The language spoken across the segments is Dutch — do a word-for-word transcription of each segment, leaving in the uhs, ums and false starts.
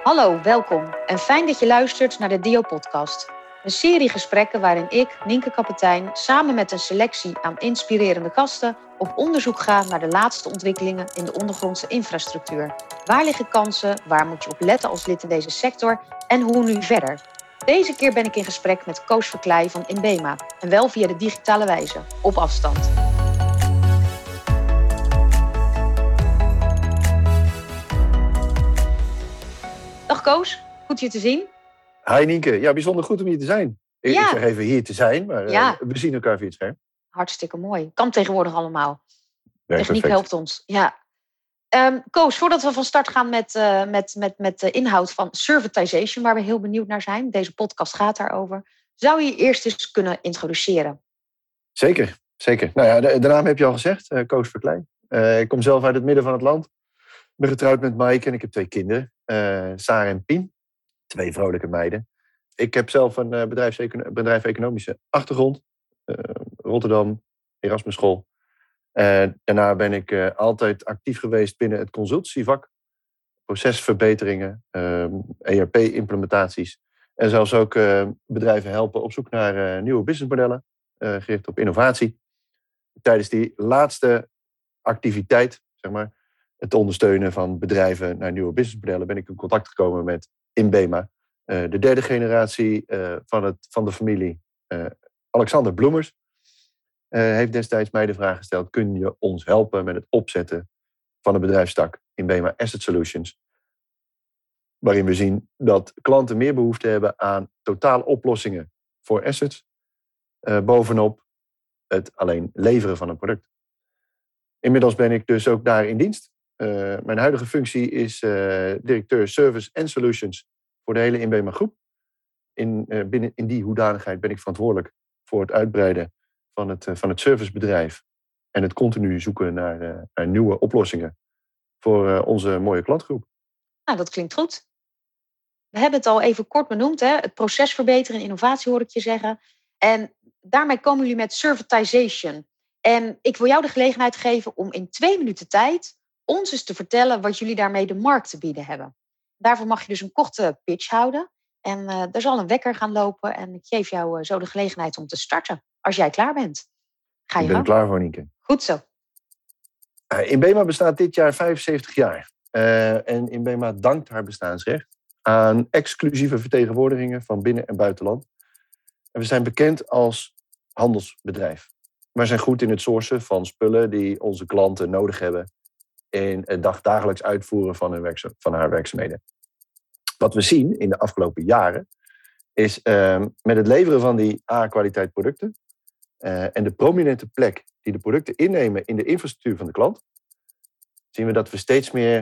Hallo, welkom en fijn dat je luistert naar de D I O-podcast. Een serie gesprekken waarin ik, Nienke Kapitein, samen met een selectie aan inspirerende gasten op onderzoek ga naar de laatste ontwikkelingen in de ondergrondse infrastructuur. Waar liggen kansen, waar moet je op letten als lid in deze sector en hoe nu verder? Deze keer ben ik in gesprek met Koos Verkleij van Inbema en wel via de digitale wijze, op afstand. Dag Koos, goed je te zien. Hi Nienke, ja, bijzonder goed om hier te zijn. Ik, Ja. ik zeg even hier te zijn, maar Ja. uh, we zien elkaar via het scherm. Hartstikke mooi. Kan tegenwoordig allemaal. Nee, Techniek perfect. helpt ons. Ja. Um, Koos, voordat we van start gaan met, uh, met, met, met de inhoud van servitization, waar we heel benieuwd naar zijn, deze podcast gaat daarover, zou je je eerst eens kunnen introduceren? Zeker, zeker. Nou ja, de, de naam heb je al gezegd, uh, Koos Verkleij. Uh, ik kom zelf uit het midden van het land. Ik ben getrouwd met Maaike en ik heb twee kinderen, uh, Sarah en Pien. Twee vrolijke meiden. Ik heb zelf een uh, bedrijfsecono- bedrijf economische achtergrond. Uh, Rotterdam, Erasmus School. Uh, daarna ben ik uh, altijd actief geweest binnen het consultancyvak. Procesverbeteringen, uh, E R P-implementaties. En zelfs ook uh, bedrijven helpen op zoek naar uh, nieuwe businessmodellen. Uh, gericht op innovatie. Tijdens die laatste activiteit, zeg maar, het ondersteunen van bedrijven naar nieuwe businessmodellen, ben ik in contact gekomen met Inbema. Uh, de derde generatie uh, van, het, van de familie, uh, Alexander Bloemers, uh, heeft destijds mij de vraag gesteld: kun je ons helpen met het opzetten van een bedrijfstak Inbema Asset Solutions? Waarin we zien dat klanten meer behoefte hebben aan totale oplossingen voor assets, uh, bovenop het alleen leveren van een product. Inmiddels ben ik dus ook daar in dienst. Uh, mijn huidige functie is uh, directeur Service en Solutions voor de hele Inbema groep. In, uh, binnen, in die hoedanigheid ben ik verantwoordelijk voor het uitbreiden van het, uh, van het servicebedrijf en het continu zoeken naar, uh, naar nieuwe oplossingen voor uh, onze mooie klantgroep. Nou, dat klinkt goed. We hebben het al even kort benoemd, hè? Het proces verbeteren en innovatie hoor ik je zeggen. En daarmee komen jullie met servitization. En ik wil jou de gelegenheid geven om in twee minuten tijd ons eens te vertellen wat jullie daarmee de markt te bieden hebben. Daarvoor mag je dus een korte pitch houden. En uh, er zal een wekker gaan lopen en ik geef jou uh, zo de gelegenheid om te starten. Als jij klaar bent. Ga je ik ben gang. er klaar voor, Nienke. Goed zo. Uh, Inbema bestaat dit jaar vijfenzeventig jaar. Uh, en Inbema dankt haar bestaansrecht aan exclusieve vertegenwoordigingen van binnen- en buitenland. En we zijn bekend als handelsbedrijf. Wij zijn goed in het sourcen van spullen die onze klanten nodig hebben in het dagdagelijks uitvoeren van, hun werkza- van haar werkzaamheden. Wat we zien in de afgelopen jaren is uh, met het leveren van die A-kwaliteit producten uh, en de prominente plek die de producten innemen in de infrastructuur van de klant, zien we dat we steeds meer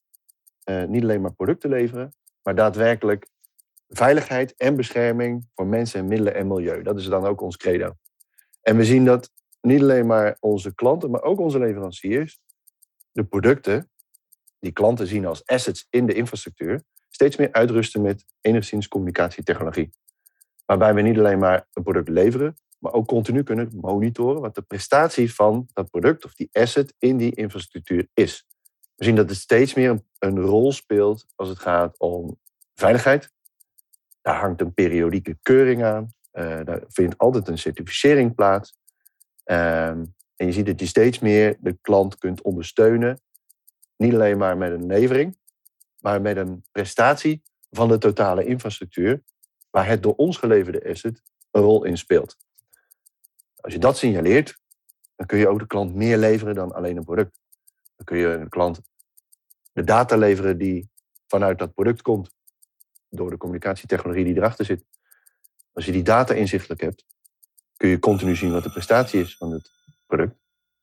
uh, niet alleen maar producten leveren, maar daadwerkelijk veiligheid en bescherming voor mensen en middelen en milieu. Dat is dan ook ons credo. En we zien dat niet alleen maar onze klanten, maar ook onze leveranciers de producten die klanten zien als assets in de infrastructuur steeds meer uitrusten met enigszins communicatietechnologie. Waarbij we niet alleen maar een product leveren, maar ook continu kunnen monitoren wat de prestatie van dat product of die asset in die infrastructuur is. We zien dat het steeds meer een, een rol speelt als het gaat om veiligheid. Daar hangt een periodieke keuring aan. Uh, daar vindt altijd een certificering plaats. Uh, en je ziet dat je steeds meer de klant kunt ondersteunen. Niet alleen maar met een levering, maar met een prestatie van de totale infrastructuur, waar het door ons geleverde asset een rol in speelt. Als je dat signaleert, dan kun je ook de klant meer leveren dan alleen een product. Dan kun je de klant de data leveren die vanuit dat product komt, door de communicatietechnologie die erachter zit. Als je die data inzichtelijk hebt, kun je continu zien wat de prestatie is van het product.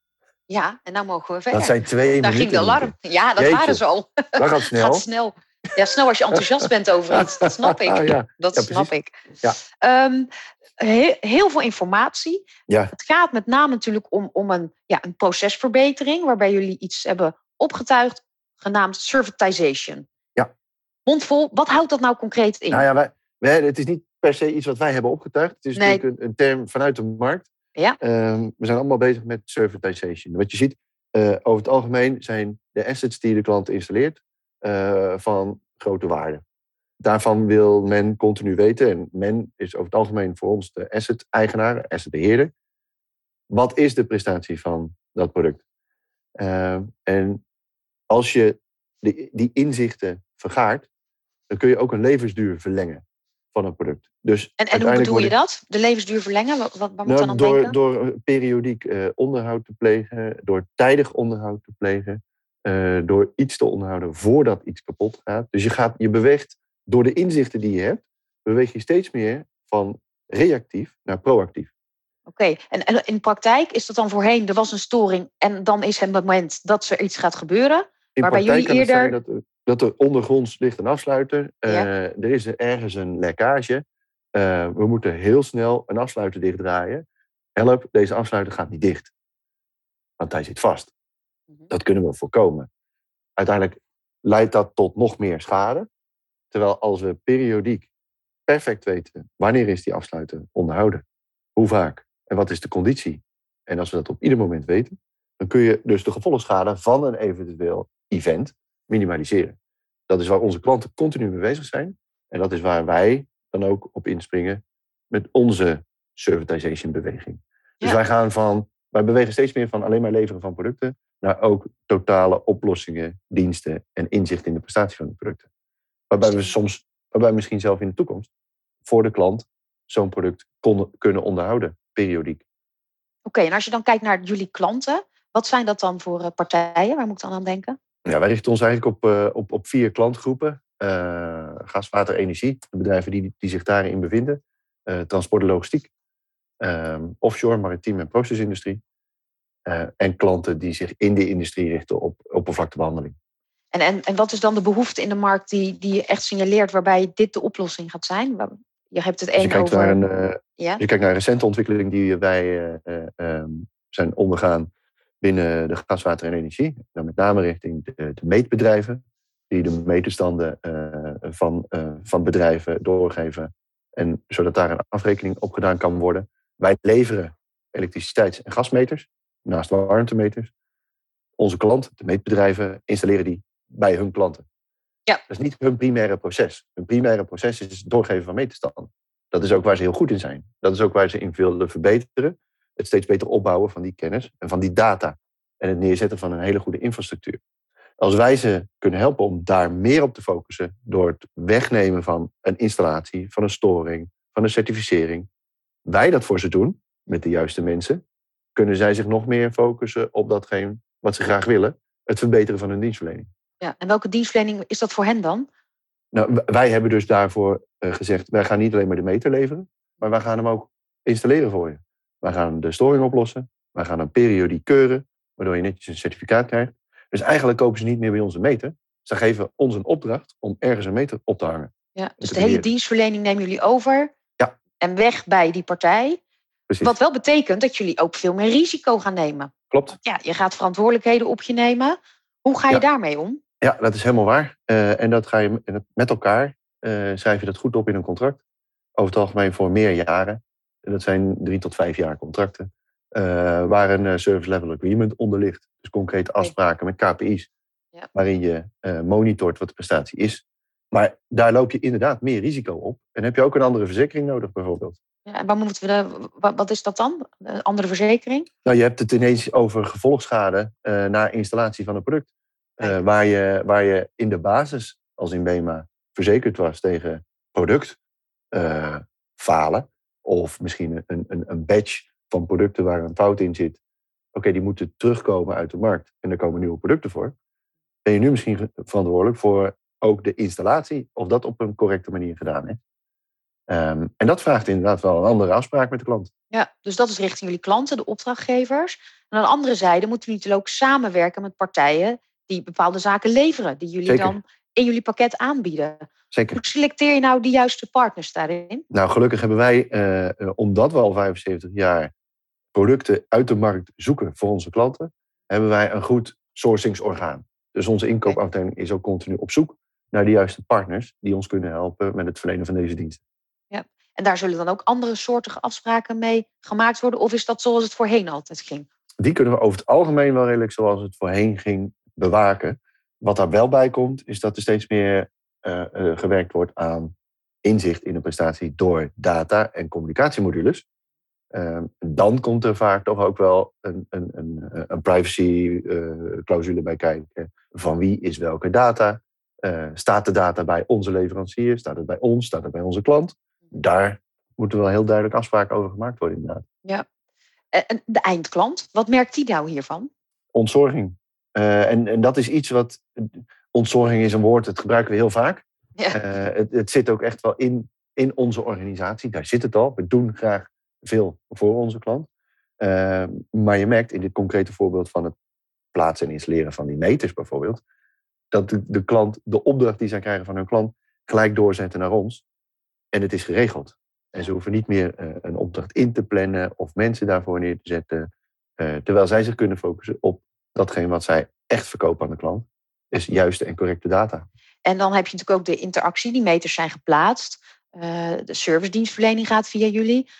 Ja, en nou mogen we verder. Dat zijn twee Daar minuten. ging de alarm. Ja, dat Jeetje. waren ze al. Dat gaat snel. Gaat snel. Ja, snel als je enthousiast bent over iets. Dat snap ik. ja, Dat ja, snap precies. ik. Ja. Um, he- heel veel informatie. Ja. Het gaat met name natuurlijk om, om een, ja, een procesverbetering, waarbij jullie iets hebben opgetuigd, genaamd servitization. Ja. Mondvol, wat houdt dat nou concreet in? Nou ja, wij, wij, het is niet per se iets wat wij hebben opgetuigd. Het is Nee. natuurlijk een, een term vanuit de markt. Ja. Um, we zijn allemaal bezig met servitization. Wat je ziet, uh, over het algemeen zijn de assets die de klant installeert uh, van grote waarde. daarvan wil men continu weten, en men is over het algemeen voor ons de asset-eigenaar, asset-beheerder. Wat is de prestatie van dat product? Uh, en als je die, die inzichten vergaart, dan kun je ook een levensduur verlengen van een product. Dus en en hoe bedoel je dat? De levensduur verlengen? Wat, wat, waar moet nou, dan aan door, denken? door periodiek uh, onderhoud te plegen, door tijdig onderhoud te plegen, uh, door iets te onderhouden voordat iets kapot gaat. Dus je, gaat, je beweegt door de inzichten die je hebt, beweeg je steeds meer van reactief naar proactief. Oké, okay. en, en in praktijk is dat dan voorheen, er was een storing en dan is het moment dat er iets gaat gebeuren? In waarbij praktijk jullie kan eerder... het zijn dat, dat er ondergronds ligt een afsluiter. Ja. Uh, er is ergens een lekkage. Uh, we moeten heel snel een afsluiter dichtdraaien. Help, deze afsluiter gaat niet dicht. Want hij zit vast. Mm-hmm. Dat kunnen we voorkomen. Uiteindelijk leidt dat tot nog meer schade. Terwijl als we periodiek perfect weten wanneer is die afsluiter onderhouden, hoe vaak en wat is de conditie. En als we dat op ieder moment weten, dan kun je dus de gevolgschade van een eventueel event minimaliseren. Dat is waar onze klanten continu mee bezig zijn. En dat is waar wij dan ook op inspringen met onze servitization beweging. Dus ja. wij gaan van, wij bewegen steeds meer van alleen maar leveren van producten naar ook totale oplossingen, diensten en inzicht in de prestatie van de producten. Waarbij we soms, waarbij we misschien zelf in de toekomst voor de klant zo'n product kon, kunnen onderhouden, periodiek. Oké, okay, en als je dan kijkt naar jullie klanten, wat zijn dat dan voor partijen? Waar moet ik dan aan denken? Ja, wij richten ons eigenlijk op, uh, op, op vier klantgroepen. Uh, gas, water, energie, de bedrijven die, die zich daarin bevinden. Uh, transport en logistiek. Uh, offshore, maritiem en procesindustrie. Uh, en klanten die zich in de industrie richten op oppervlaktebehandeling. En, en, en wat is dan de behoefte in de markt die, die je echt signaleert waarbij dit de oplossing gaat zijn? Je hebt het één over... Een, uh, ja? Je kijkt naar een recente ontwikkeling die wij uh, uh, um, zijn ondergaan binnen de gas, water en energie. Dan met name richting de, de meetbedrijven. Die de meterstanden uh, van, uh, van bedrijven doorgeven. En zodat daar een afrekening op gedaan kan worden. Wij leveren elektriciteits- en gasmeters. Naast warmtemeters. Onze klant, de meetbedrijven, installeren die bij hun klanten. Ja. Dat is niet hun primaire proces. Hun primaire proces is het doorgeven van meterstanden. Dat is ook waar ze heel goed in zijn. Dat is ook waar ze in willen verbeteren. Het steeds beter opbouwen van die kennis en van die data. En het neerzetten van een hele goede infrastructuur. Als wij ze kunnen helpen om daar meer op te focussen, door het wegnemen van een installatie, van een storing, van een certificering. Wij dat voor ze doen, met de juiste mensen, kunnen zij zich nog meer focussen op datgene wat ze graag willen. Het verbeteren van hun dienstverlening. Ja, en welke dienstverlening is dat voor hen dan? Nou, wij hebben dus daarvoor uh, gezegd, wij gaan niet alleen maar de meter leveren, maar wij gaan hem ook installeren voor je. Wij gaan de storing oplossen, wij gaan hem periodiek keuren, waardoor je netjes een certificaat krijgt. Dus eigenlijk kopen ze niet meer bij ons een meter. Ze geven ons een opdracht om ergens een meter op te hangen. Ja, dus de hele dienstverlening nemen jullie over ja. en weg bij die partij. Precies. Wat wel betekent dat jullie ook veel meer risico gaan nemen. Klopt. Want ja, je gaat verantwoordelijkheden op je nemen. Hoe ga je ja. daarmee om? Ja, dat is helemaal waar. Uh, en dat ga je met elkaar, uh, schrijf je dat goed op in een contract. Over het algemeen voor meer jaren. En dat zijn drie tot vijf jaar contracten. Uh, waar een uh, service level agreement onder ligt. Dus concrete afspraken met K P I's. Ja. Waarin je uh, monitort wat de prestatie is. Maar daar loop je inderdaad meer risico op. En heb je ook een andere verzekering nodig bijvoorbeeld. Ja, en waar moeten we de, wat is dat dan? Een andere verzekering? Nou, je hebt het ineens over gevolgschade uh, na installatie van een product. Uh, waar, je, waar je in de basis, als in BEMA, verzekerd was tegen product uh, falen. Of misschien een, een, een batch van producten waar een fout in zit. Oké, okay, die moeten terugkomen uit de markt. En er komen nieuwe producten voor. Ben je nu misschien verantwoordelijk voor ook de installatie. Of dat op een correcte manier gedaan is. Um, en dat vraagt inderdaad wel een andere afspraak met de klant. Ja, dus dat is richting jullie klanten, de opdrachtgevers. En aan de andere zijde moeten jullie ook samenwerken met partijen die bepaalde zaken leveren, die jullie Zeker. dan in jullie pakket aanbieden. Zeker. Hoe selecteer je nou die juiste partners daarin? Nou, gelukkig hebben wij, uh, omdat we al vijfenzeventig jaar producten uit de markt zoeken voor onze klanten, hebben wij een goed sourcingsorgaan. Dus onze inkoopafdeling is ook continu op zoek naar de juiste partners die ons kunnen helpen met het verlenen van deze diensten. Ja. En daar zullen dan ook andere soorten afspraken mee gemaakt worden? Of is dat zoals het voorheen altijd ging? Die kunnen we over het algemeen wel redelijk zoals het voorheen ging bewaken. Wat daar wel bij komt, is dat er steeds meer uh, uh, gewerkt wordt aan inzicht in een prestatie door data en communicatiemodules, uh, dan komt er vaak toch ook wel een, een, een, een privacy-clausule uh, bij kijken. Van wie is welke data? Uh, staat de data bij onze leverancier? Staat het bij ons? Staat het bij onze klant? Daar moeten wel heel duidelijk afspraken over gemaakt worden, inderdaad. Ja. En de eindklant, wat merkt die nou hiervan? Ontzorging. Uh, en, en dat is iets wat... Ontzorging is een woord, dat gebruiken we heel vaak. Ja. Uh, het, het zit ook echt wel in, in onze organisatie. Daar zit het al. We doen graag veel voor onze klant. Uh, maar je merkt in dit concrete voorbeeld van het plaatsen en installeren van die meters bijvoorbeeld, dat de, de klant, de opdracht die zij krijgen van hun klant, gelijk doorzetten naar ons. En het is geregeld. En ze hoeven niet meer uh, een opdracht in te plannen of mensen daarvoor neer te zetten. Uh, terwijl zij zich kunnen focussen op datgene wat zij echt verkopen aan de klant. Is juiste en correcte data. En dan heb je natuurlijk ook de interactie. Die meters zijn geplaatst. Uh, de servicedienstverlening gaat via jullie.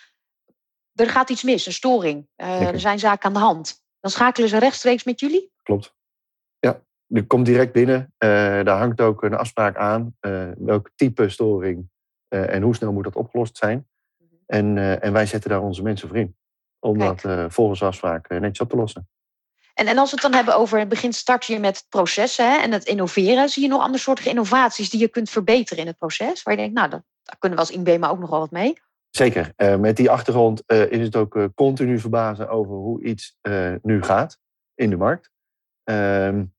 Er gaat iets mis, een storing. Uh, er zijn zaken aan de hand. Dan schakelen ze rechtstreeks met jullie? Klopt. Ja, die komt direct binnen. Uh, daar hangt ook een afspraak aan. Uh, welk type storing uh, en hoe snel moet dat opgelost zijn. En, uh, en wij zetten daar onze mensen voor in. Om Kijk. dat uh, volgens afspraak uh, netjes op te lossen. En, en als we het dan hebben over het begin start je met processen hè, en het innoveren. Zie je nog andere soorten innovaties die je kunt verbeteren in het proces? Waar je denkt, nou, dat, daar kunnen we als INBEMA ook nog wel wat mee. Zeker. Uh, met die achtergrond uh, is het ook uh, continu verbazen over hoe iets uh, nu gaat in de markt. Um,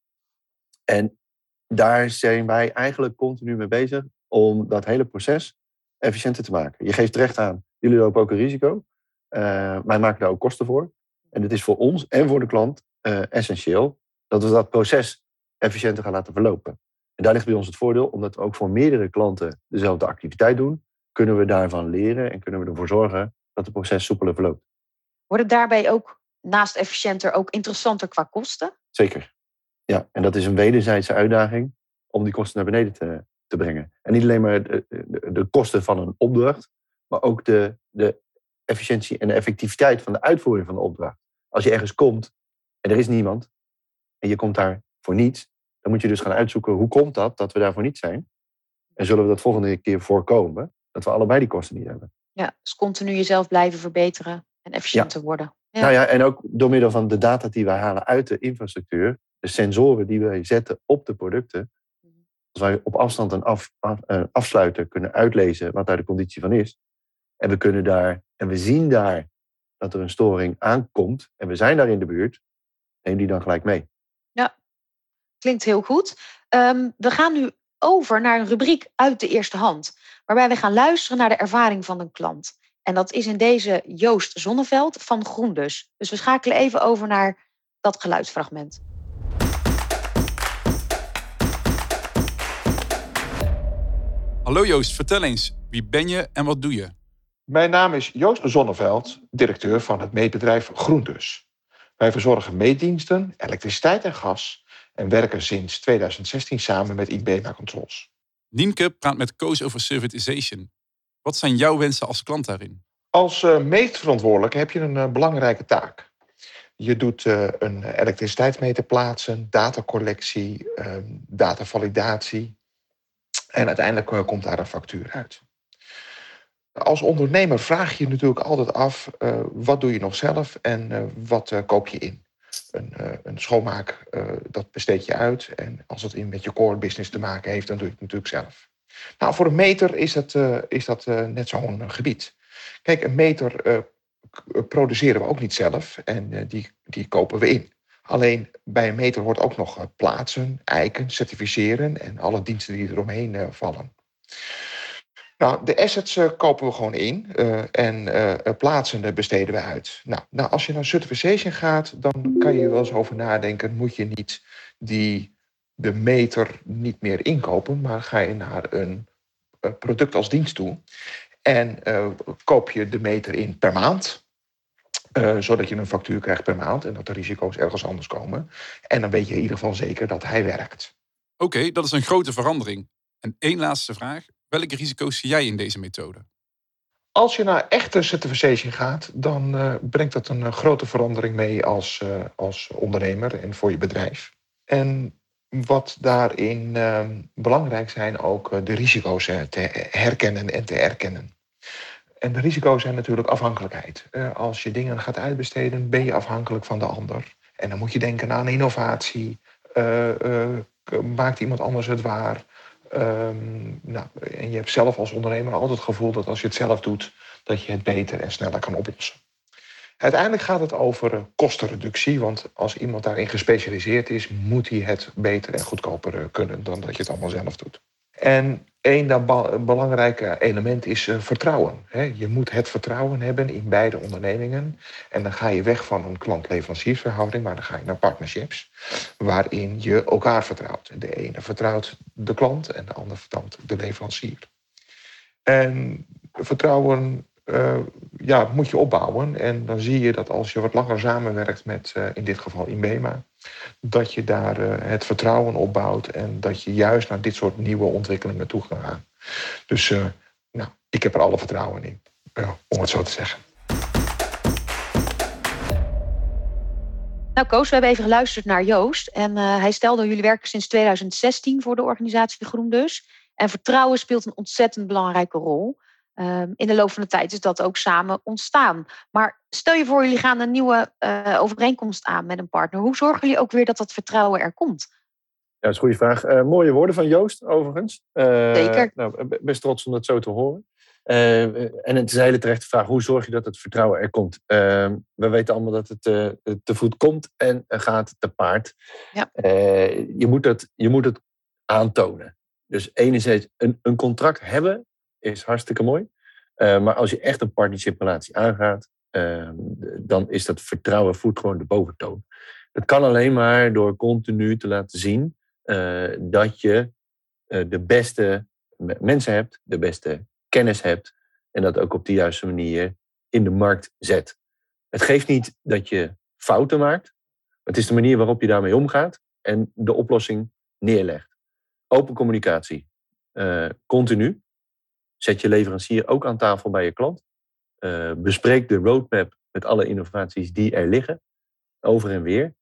en daar zijn wij eigenlijk continu mee bezig om dat hele proces efficiënter te maken. Je geeft terecht aan, jullie lopen ook een risico. Uh, wij maken daar ook kosten voor. En het is voor ons en voor de klant uh, essentieel dat we dat proces efficiënter gaan laten verlopen. En daar ligt bij ons het voordeel, omdat we ook voor meerdere klanten dezelfde activiteit doen, kunnen we daarvan leren en kunnen we ervoor zorgen dat het proces soepeler verloopt. Wordt het daarbij ook naast efficiënter ook interessanter qua kosten? Zeker. Ja, en dat is een wederzijdse uitdaging om die kosten naar beneden te, te brengen. En niet alleen maar de, de, de kosten van een opdracht, maar ook de, de efficiëntie en de effectiviteit van de uitvoering van de opdracht. Als je ergens komt en er is niemand en je komt daar voor niets, dan moet je dus gaan uitzoeken hoe komt dat, dat we daar voor niets zijn. En zullen we dat volgende keer voorkomen, dat we allebei die kosten niet hebben. Ja, dus continu jezelf blijven verbeteren en efficiënter ja. worden. Ja. Nou ja, en ook door middel van de data die wij halen uit de infrastructuur, de sensoren die wij zetten op de producten, als wij op afstand een, af, af, een afsluiter kunnen uitlezen wat daar de conditie van is, en we kunnen daar, en we zien daar dat er een storing aankomt, en we zijn daar in de buurt, neem die dan gelijk mee. Ja, klinkt heel goed. Um, we gaan nu over naar een rubriek uit de eerste hand, waarbij we gaan luisteren naar de ervaring van een klant. En dat is in deze Joost Zonneveld van Groendus. Dus we schakelen even over naar dat geluidsfragment. Hallo Joost, vertel eens. Wie ben je en wat doe je? Mijn naam is Joost Zonneveld, directeur van het meetbedrijf Groendus. Wij verzorgen meetdiensten, elektriciteit en gas en werken sinds tweeduizend zestien samen met INBEMA Controls. Nienke praat met Koos over servitization. Wat zijn jouw wensen als klant daarin? Als uh, meetverantwoordelijke heb je een uh, belangrijke taak. Je doet uh, een elektriciteitsmeter plaatsen, datacollectie, uh, datavalidatie en uiteindelijk uh, komt daar een factuur uit. Als ondernemer vraag je je natuurlijk altijd af, uh, wat doe je nog zelf en uh, wat uh, koop je in? Een, uh, een schoonmaak, uh, dat besteed je uit. En als het in met je core business te maken heeft, dan doe je het natuurlijk zelf. Nou, voor een meter is dat, uh, is dat uh, net zo'n uh, gebied. Kijk, een meter uh, k- produceren we ook niet zelf en uh, die, die kopen we in. Alleen bij een meter hoort ook nog uh, plaatsen, eiken, certificeren en alle diensten die eromheen uh, vallen. Nou, de assets uh, kopen we gewoon in uh, en uh, plaatsen besteden we uit. Nou, nou, als je naar certification gaat, dan kan je er wel eens over nadenken, moet je niet die, de meter niet meer inkopen, maar ga je naar een uh, product als dienst toe en uh, koop je de meter in per maand. Uh, zodat je een factuur krijgt per maand en dat de risico's ergens anders komen. En dan weet je in ieder geval zeker dat hij werkt. Oké, okay, dat is een grote verandering. En één laatste vraag. Welke risico's zie jij in deze methode? Als je naar echte certification gaat, dan uh, brengt dat een uh, grote verandering mee als, uh, als ondernemer en voor je bedrijf. En wat daarin uh, belangrijk zijn ook uh, de risico's uh, te herkennen en te erkennen. En de risico's zijn natuurlijk afhankelijkheid. Uh, als je dingen gaat uitbesteden, ben je afhankelijk van de ander. En dan moet je denken aan innovatie. Uh, uh, maakt iemand anders het waar? Um, nou, en je hebt zelf als ondernemer altijd het gevoel dat als je het zelf doet, dat je het beter en sneller kan oplossen. Uiteindelijk gaat het over kostenreductie, want als iemand daarin gespecialiseerd is, moet hij het beter en goedkoper kunnen dan dat je het allemaal zelf doet. En één dat belangrijke element is uh, vertrouwen. Hè. Je moet het vertrouwen hebben in beide ondernemingen. En dan ga je weg van een klant-leveranciersverhouding, maar dan ga je naar partnerships, waarin je elkaar vertrouwt. De ene vertrouwt de klant en de ander vertrouwt de leverancier. En vertrouwen uh, ja, moet je opbouwen. En dan zie je dat als je wat langer samenwerkt met, uh, in dit geval INBEMA, dat je daar uh, het vertrouwen opbouwt en dat je juist naar dit soort nieuwe ontwikkelingen toe gaat gaan. Dus uh, nou, ik heb er alle vertrouwen in, uh, om het zo te zeggen. Nou Koos, we hebben even geluisterd naar Joost. En uh, hij stelde, jullie werken sinds tweeduizend zestien voor de organisatie Groen dus. En vertrouwen speelt een ontzettend belangrijke rol. Um, in de loop van de tijd is dat ook samen ontstaan. Maar stel je voor, jullie gaan een nieuwe uh, overeenkomst aan met een partner. Hoe zorgen jullie ook weer dat dat vertrouwen er komt? Ja, dat is een goede vraag. Uh, mooie woorden van Joost, overigens. Uh, Zeker. Nou, best trots om dat zo te horen. Uh, en het is een hele terechte vraag. Hoe zorg je dat het vertrouwen er komt? Uh, we weten allemaal dat het uh, te voet komt en gaat te paard. Ja. Uh, je, moet het, je moet het aantonen. Dus enerzijds een, een contract hebben is hartstikke mooi. Uh, maar als je echt een partnershiprelatie aangaat, uh, dan is dat vertrouwen voert gewoon de boventoon. Dat kan alleen maar door continu te laten zien uh, dat je uh, de beste mensen hebt, de beste kennis hebt en dat ook op de juiste manier in de markt zet. Het geeft niet dat je fouten maakt. Het is de manier waarop je daarmee omgaat en de oplossing neerlegt. Open communicatie. Uh, continu. Zet je leverancier ook aan tafel bij je klant. Uh, bespreek de roadmap met alle innovaties die er liggen. Over en weer.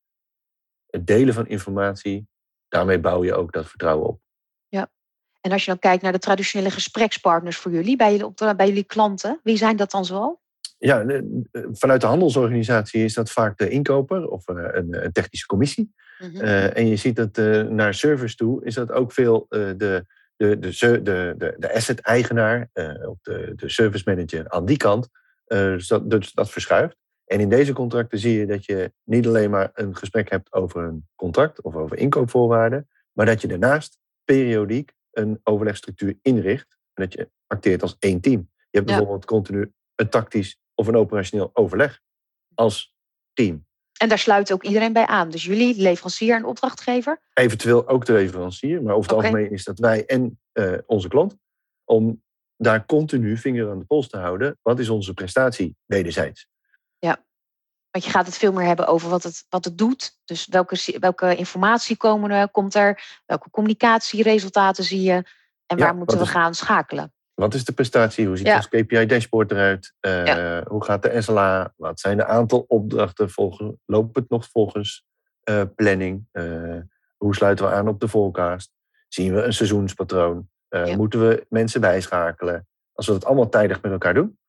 Het delen van informatie. Daarmee bouw je ook dat vertrouwen op. Ja. En als je dan kijkt naar de traditionele gesprekspartners voor jullie, bij jullie, bij jullie klanten, wie zijn dat dan zoal? Ja, vanuit de handelsorganisatie is dat vaak de inkoper of een, een technische commissie. Mm-hmm. Uh, en je ziet dat uh, naar service toe is dat ook veel uh, de, de, de, de, de asset-eigenaar uh, of de, de service manager aan die kant. Uh, dus, dat, dus dat verschuift. En in deze contracten zie je dat je niet alleen maar een gesprek hebt over een contract of over inkoopvoorwaarden, maar dat je daarnaast periodiek een overlegstructuur inricht en dat je acteert als één team. Je hebt bijvoorbeeld ja. continu een tactisch of een operationeel overleg als team. En daar sluit ook iedereen bij aan. Dus jullie, leverancier en opdrachtgever? Eventueel ook de leverancier. Maar over het okay. algemeen is dat wij en uh, onze klant. Om daar continu vinger aan de pols te houden. Wat is onze prestatie wederzijds? Ja, want je gaat het veel meer hebben over wat het, wat het doet. Dus welke, welke informatie komen er, komt er? Welke communicatieresultaten zie je? En waar ja, moeten we is... gaan schakelen? Wat is de prestatie? Hoe ziet ja. ons K P I-dashboard eruit? Uh, ja. Hoe gaat de S L A? Wat zijn de aantal opdrachten? Volgen, loopt het nog volgens uh, planning? Uh, hoe sluiten we aan op de forecast? Zien we een seizoenspatroon? Uh, ja. Moeten we mensen bijschakelen? Als we dat allemaal tijdig met elkaar doen,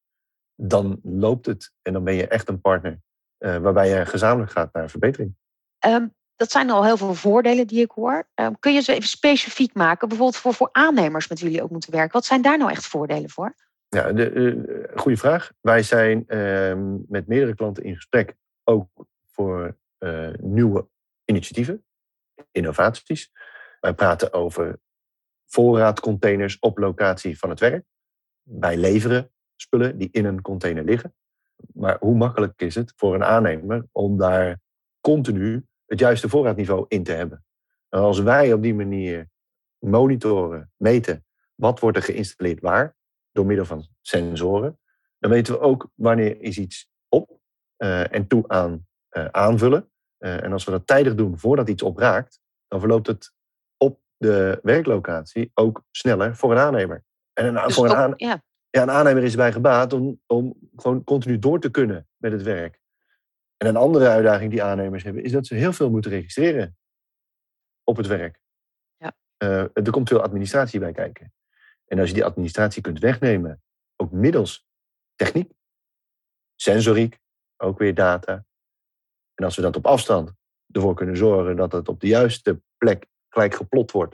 dan loopt het. En dan ben je echt een partner uh, waarbij je gezamenlijk gaat naar verbetering. Um, dat zijn al heel veel voordelen die ik hoor. Um, kun je ze even specifiek maken? Bijvoorbeeld voor, voor aannemers met wie jullie ook moeten werken. Wat zijn daar nou echt voordelen voor? Ja, de, uh, goede vraag. Wij zijn uh, met meerdere klanten in gesprek. Ook voor uh, nieuwe initiatieven, innovaties. Wij praten over voorraadcontainers op locatie van het werk. Wij leveren spullen die in een container liggen. Maar hoe makkelijk is het voor een aannemer om daar continu het juiste voorraadniveau in te hebben? En als wij op die manier monitoren, meten, wat wordt er geïnstalleerd waar, door middel van sensoren, dan weten we ook wanneer is iets op uh, en toe aan uh, aanvullen. Uh, en als we dat tijdig doen voordat iets opraakt, dan verloopt het op de werklocatie ook sneller voor een aannemer. En een, dus voor een, aan, ja. Ja, een aannemer is erbij gebaat om, om gewoon continu door te kunnen met het werk. En een andere uitdaging die aannemers hebben, is dat ze heel veel moeten registreren. op het werk. Ja. Uh, er komt veel administratie bij kijken. En als je die administratie kunt wegnemen, ook middels techniek, sensoriek, ook weer data. En als we dat op afstand ervoor kunnen zorgen dat het op de juiste plek gelijk geplot wordt.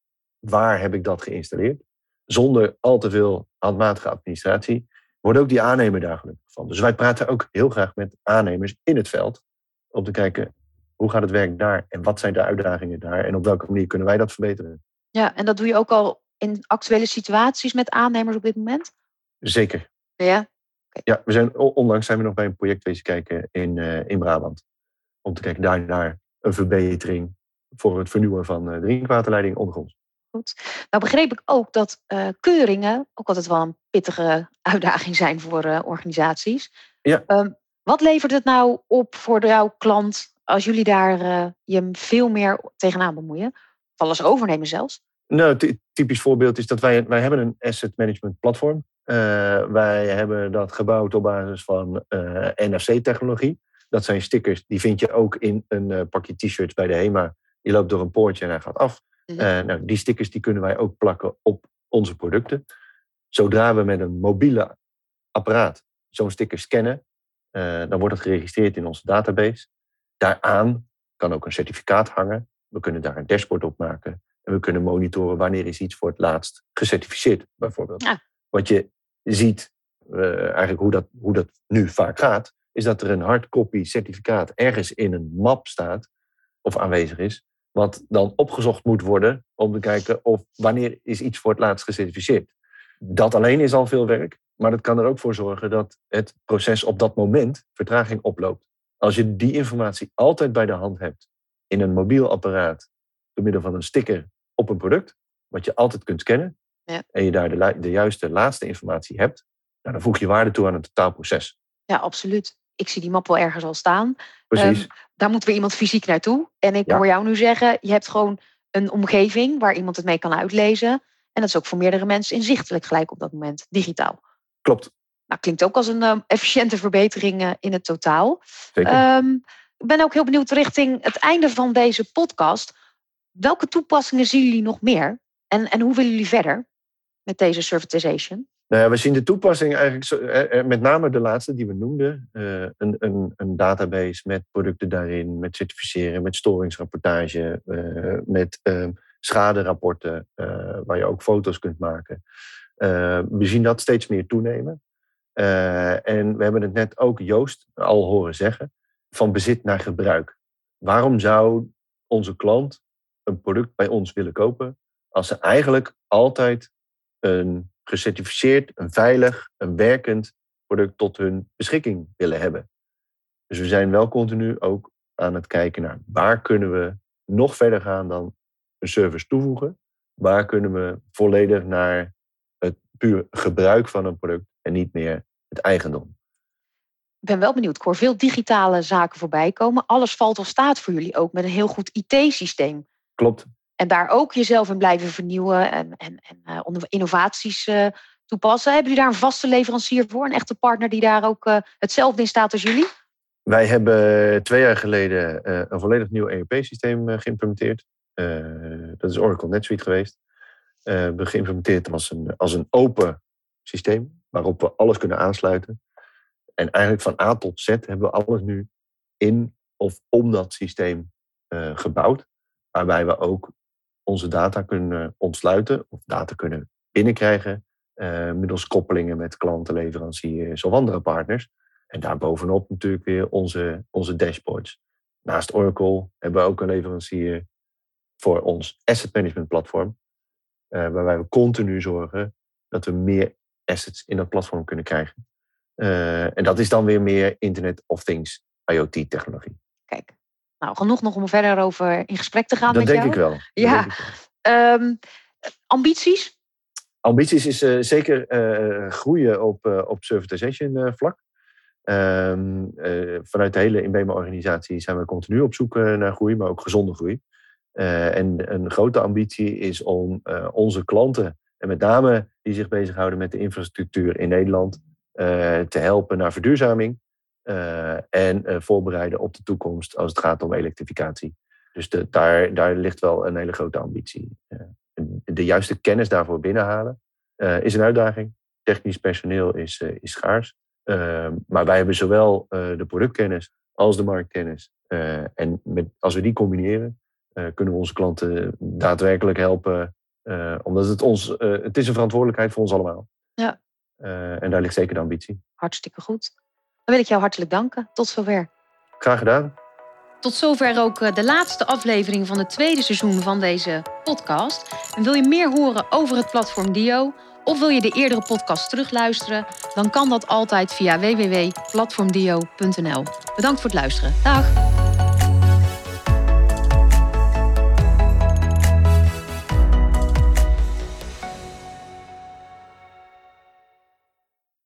Waar heb ik dat geïnstalleerd? Zonder al te veel handmatige administratie. Wordt ook die aannemer daar gelukkig van. Dus wij praten ook heel graag met aannemers in het veld. Om te kijken, hoe gaat het werk daar? En wat zijn de uitdagingen daar? En op welke manier kunnen wij dat verbeteren? Ja, en dat doe je ook al in actuele situaties met aannemers op dit moment? Zeker. Ja? Okay. Ja, we zijn, onlangs zijn we nog bij een project wezen kijken in, uh, in Brabant. Om te kijken daar naar een verbetering voor het vernieuwen van de drinkwaterleiding ondergronds. Goed. Nou begreep ik ook dat uh, keuringen ook altijd wel een pittige uitdaging zijn voor uh, organisaties. Ja. Um, wat levert het nou op voor jouw klant als jullie daar uh, je veel meer tegenaan bemoeien? Of alles overnemen zelfs? Nou, t- typisch voorbeeld is dat wij, wij hebben een asset management platform. Uh, wij hebben dat gebouwd op basis van uh, N F C-technologie. Dat zijn stickers, die vind je ook in een uh, pakje t-shirts bij de HEMA. Je loopt door een poortje en hij gaat af. Mm-hmm. Uh, nou, die stickers die kunnen wij ook plakken op onze producten. Zodra we met een mobiele apparaat zo'n sticker scannen, uh, dan wordt het geregistreerd in onze database. Daaraan kan ook een certificaat hangen. We kunnen daar een dashboard op maken. En we kunnen monitoren wanneer is iets voor het laatst gecertificeerd, bijvoorbeeld. Ja. Wat je ziet, uh, eigenlijk hoe dat, hoe dat nu vaak gaat, is dat er een hardcopy certificaat ergens in een map staat of aanwezig is, wat dan opgezocht moet worden om te kijken of wanneer is iets voor het laatst gecertificeerd. Dat alleen is al veel werk, maar dat kan er ook voor zorgen dat het proces op dat moment vertraging oploopt. Als je die informatie altijd bij de hand hebt in een mobiel apparaat door middel van een sticker op een product, wat je altijd kunt scannen, ja. en je daar de, de juiste laatste informatie hebt, nou, dan voeg je waarde toe aan het totaalproces. Ja, absoluut. Ik zie die map wel ergens al staan. Precies. Um, daar moet weer iemand fysiek naartoe. En ik ja. hoor jou nu zeggen, je hebt gewoon een omgeving waar iemand het mee kan uitlezen. En dat is ook voor meerdere mensen inzichtelijk gelijk op dat moment, digitaal. Klopt. Nou, klinkt ook als een uh, efficiënte verbetering uh, in het totaal. Zeker. Um, ik ben ook heel benieuwd richting het einde van deze podcast. Welke toepassingen zien jullie nog meer? En, en hoe willen jullie verder met deze servitization? Nou ja, we zien de toepassing eigenlijk, zo, eh, met name de laatste die we noemden. Uh, een, een, een database met producten daarin, met certificeren, met storingsrapportage, uh, met uh, schaderapporten, uh, waar je ook foto's kunt maken. Uh, we zien dat steeds meer toenemen. Uh, en we hebben het net ook Joost al horen zeggen, van bezit naar gebruik. Waarom zou onze klant een product bij ons willen kopen als ze eigenlijk altijd een gecertificeerd, een veilig, een werkend product tot hun beschikking willen hebben? Dus we zijn wel continu ook aan het kijken naar waar kunnen we nog verder gaan dan een service toevoegen. Waar kunnen we volledig naar het puur gebruik van een product en niet meer het eigendom. Ik ben wel benieuwd. Ik hoor veel digitale zaken voorbij komen. Alles valt of staat voor jullie ook met een heel goed I T-systeem. Klopt. En daar ook jezelf in blijven vernieuwen en, en, en uh, innovaties uh, toepassen. Hebben jullie daar een vaste leverancier voor? Een echte partner die daar ook uh, hetzelfde in staat als jullie? Wij hebben twee jaar geleden uh, een volledig nieuw E R P-systeem uh, geïmplementeerd. Uh, dat is Oracle NetSuite geweest. Uh, we hebben geïmplementeerd als een, als een open systeem, waarop we alles kunnen aansluiten. En eigenlijk van A tot Z hebben we alles nu in of om dat systeem uh, gebouwd. Waarbij we ook onze data kunnen ontsluiten of data kunnen binnenkrijgen. Uh, middels koppelingen met klanten, leveranciers of andere partners. En daarbovenop natuurlijk weer onze, onze dashboards. Naast Oracle hebben we ook een leverancier voor ons asset management platform. Uh, waarbij we continu zorgen dat we meer assets in dat platform kunnen krijgen. Uh, en dat is dan weer meer Internet of Things, I O T-technologie. Kijk, nou genoeg nog om verder over in gesprek te gaan dat met denk jou. Ik wel. Ja. Dat denk ik wel. Um, ambities? Ambities is uh, zeker uh, groeien op, uh, op servitization uh, vlak. Um, uh, vanuit de hele InBema-organisatie zijn we continu op zoek uh, naar groei, maar ook gezonde groei. Uh, en een grote ambitie is om uh, onze klanten, en met name die zich bezighouden met de infrastructuur in Nederland, uh, te helpen naar verduurzaming uh, en uh, voorbereiden op de toekomst als het gaat om elektrificatie. Dus de, daar, daar ligt wel een hele grote ambitie. Uh, de juiste kennis daarvoor binnenhalen uh, is een uitdaging. Technisch personeel is, uh, is schaars. Uh, maar wij hebben zowel uh, de productkennis als de marktkennis. Uh, en met, als we die combineren, uh, kunnen we onze klanten daadwerkelijk helpen. Uh, omdat het ons, uh, het is een verantwoordelijkheid voor ons allemaal. Ja. Uh, en daar ligt zeker de ambitie. Hartstikke goed. Dan wil ik jou hartelijk danken. Tot zover. Graag gedaan. Tot zover ook de laatste aflevering van het tweede seizoen van deze podcast. En wil je meer horen over het platform Dio? Of wil je de eerdere podcast terugluisteren? Dan kan dat altijd via w w w punt platform dio punt n l. Bedankt voor het luisteren. Dag!